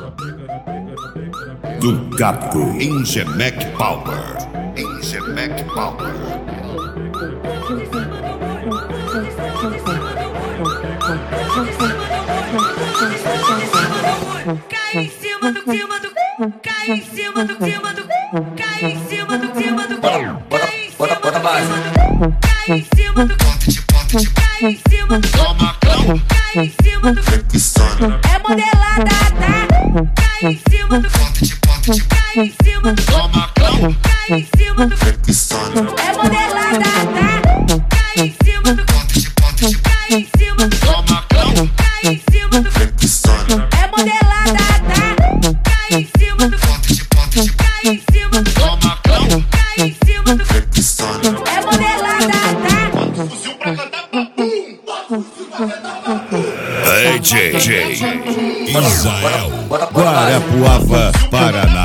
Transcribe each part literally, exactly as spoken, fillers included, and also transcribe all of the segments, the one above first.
Do Gato Engemec Power. Engemec Power. Cai em cima do cima do, cai em cima do cima do, cai em cima do cima do, cai em cima do cai em cima do, cai em cima do, cai em cima do, é modelada, tá? Cai em cima do, cai em cima do, cai em cima do, é modelada, tá? Cai em cima do, cai em cima do, cai em cima do, é modelada, tá? Cai em cima do, cai em cima do, cai em cima do, é modelada, tá? D J Israel, Guarapuava, Paraná.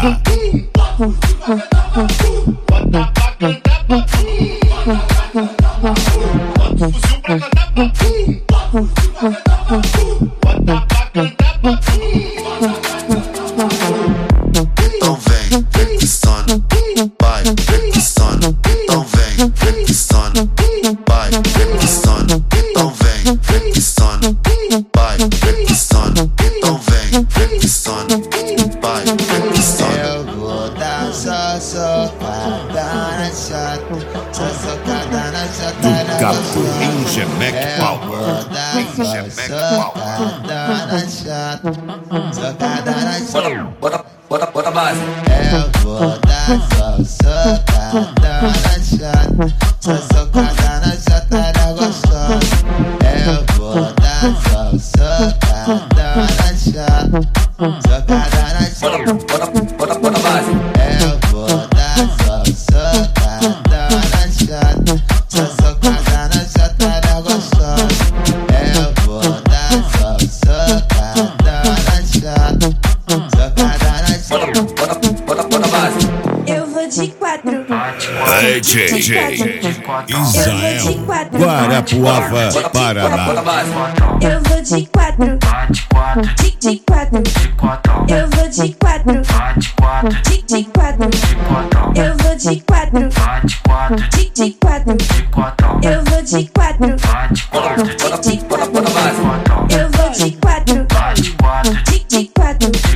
Então vem, vem que sono, vai, vem que sono. Então vem, vem que sono, vai, vem que sono. Então vem, vem que sono, vai, vem que sono. Então vem, vem que sono, vai, vem que sono. Eu vou dar só socada na chata, só socada na chata. Do Gato Engemec Power. Eu vou dar só socada na chata, socada na chata. Bota, bota, bota a base. Eu vou dar só socada na chata, só socada na chata da gostosa. Eu vou dar só socada na chata, socada na chata. Bota, bota, bota a base. Eu vou dar só socada na chata, só socada na chata da gostosa. Eu vou dar só socada na chata, socada na chata. Bota, bota, bota a base. Eu vou de quatro. D J Israel, Guarapuava, Bota a Paraná. base. Eu vou de quatro. De de quatro. Eu vou de quatro. De de quatro. Eu vou de quatro. De de quatro. Eu vou de quatro. Bota, bota, bota a base. Eu vou de quatro. De de quatro.